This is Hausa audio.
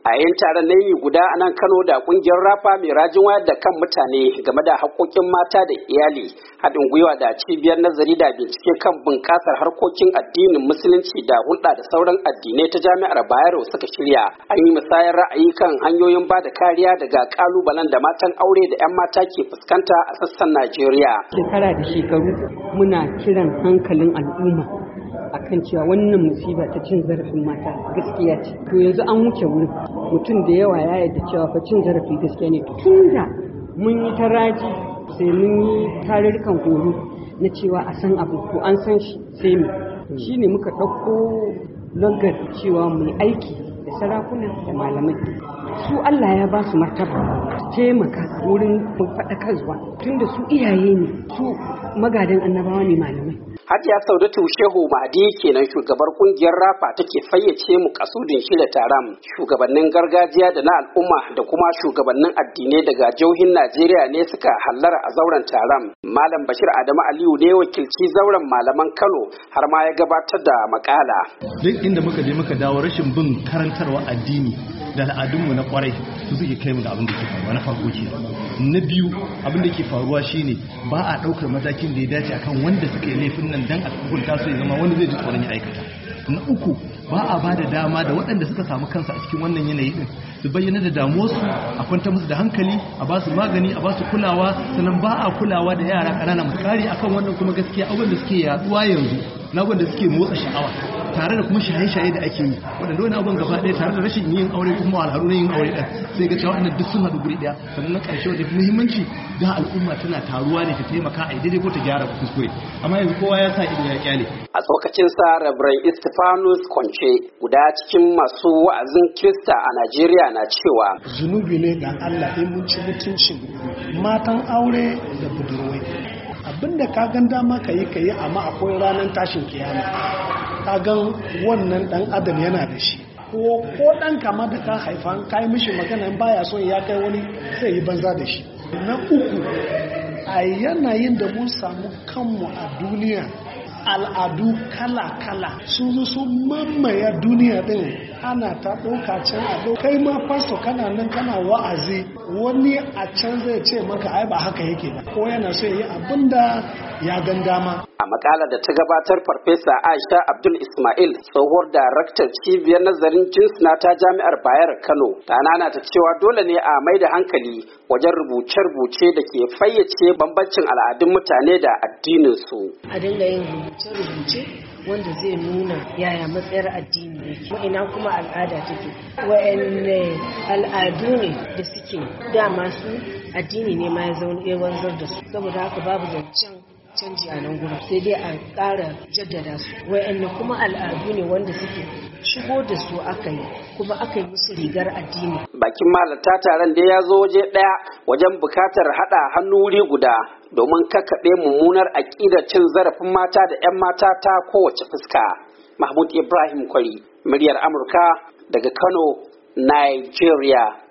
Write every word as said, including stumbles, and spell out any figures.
A yin taron na yi guda a nan Kano da kungiyar Rafa mai rajin wayar da kan mutane game da haƙƙoƙin mata da iyali, haɗin gwiwa da cibiyar nazari da bincike kan bunƙasar harkokin addinin musulunci da hulɗa da sauran addinai ta Jami'ar Bayero suka shirya. An yi musayar ra'ayi kan hanyoyin ba da kariya daga ƙalubalen da matan aure da 'yan mata ke fuskanta a sassan Najeriya. Shekara da shekaru muna kiran hankalin al'umma akan cewa wannan musiba ta cin zarafin mata gaskiya ce. To yanzu an wuce wurin, mutum da yawa ya yarda cewa fa cin zarafi gaskiya ne. Tun da mun yi taraji sai mun yi tarurrukan horo na cewa a san abu to an san shi sai mu shi ne muka ɗauko logar cewa mu yi aiki da sarakuna da malamai. Su Allah ya ba su martaba taimaka wurin faɗakarwa tunda su iyaye ne, su magadan annabawa ne malamai. Hajiya Saudatu Shehu Mahdi kenan shugabar kungiyar Rafa take fayyace mu kasudin shirya taron. Shugabannin gargajiya da na al'umma da kuma shugabannin addinai daga jihohin Najeriya ne suka hallara a zauren taron. Malam Bashir Adamu Aliyu ne wakilci zauren malaman Kano har ma ya gabatar da makala. Duk inda muka je muka dawo rashin bin karantarwa addini da al'adunmu na kwarai su suke kai mu da abin da ke faruwa na farko ke. Na biyu abin da ke faruwa shine ba a ɗaukar matakin da ya dace akan wanda suka yi laifin nan dan a hukunta su ya zama wanda zai ji tsoron ya aikata. Na uku ba a ba da dama da waɗanda suka samu kansu a cikin wannan yanayi din su bayyana da damuwarsu, a kwanta musu da hankali, a ba su magani, a ba su kulawa, sannan ba a kulawa da yara ƙanana misali akan wannan kuma gaskiya abin da suke yaduwa yanzu na wanda suke motsa sha'awa tare da kuma shaye-shaye da ake yi waɗanda wani abin gaba ɗaya tare da rashin yin aure kuma alharu na yin aure ɗan sai ga cewa duk sun haɗu guri ɗaya. Sannan na ƙarshe wanda fi muhimmanci da al'umma tana taruwa ne ta taimaka a daidai ko ta gyara kuskure, amma yanzu kowa ya sa ido ya kyale. A tsokacin sa Reverend Stephanus Konce guda cikin masu wa'azin Kirista a Najeriya na cewa zunubi ne ga Allah in mun ci mutuncin matan aure da budurwai. Abinda ka gan dama ka yi ka yi, amma akwai ranar tashin kiyama. Ka gan wannan dan adam yana da shi, ko ko dan kama da ka haifa ka yi mishi magana in baya son ya kai wani sai yi banza da shi. Na uku, a yanayin da mun samu kanmu a duniya, al'adu kala-kala sun zo sun mamaye duniya din, ana ta ɗauka can a ɗauka. Kai ma fasto kana nan kana wa'azi, wani a can zai ce maka ai ba haka yake ba, ko yana so ya yi abin da ya gan dama. A makalar da ta gabatar, Farfesa Aisha Abdul Ismail, tsohuwar daraktar cibiyar nazarin jinsuna ta Jami'ar Bayero Kano, ta nana ta cewa dole ne a mai da hankali wajen rubuce-rubuce da ke fayyace bambancin al'adun mutane da addininsu. A dinga yin rubuce-rubuce wanda zai nuna yaya matsayar addini yake, ina kuma al'ada take, wa'anne al'adu ne da suke dama su addini ne ma ya wanzar da su, saboda haka babu zancen canji a nan gurin, sai dai a ƙara jaddada su. Wa'anne kuma al'adu ne wanda suke shigo da su aka yi kuma aka yi musu rigar addini. Bakin malata taron da ya zo waje ɗaya wajen bukatar haɗa hannu wuri guda domin kakkaɓe mummunar aƙidar cin zarafin mata da 'yan mata ta kowace fuska. Mahmud Ibrahim Kwari, muryar Amurka daga Kano, Nigeria.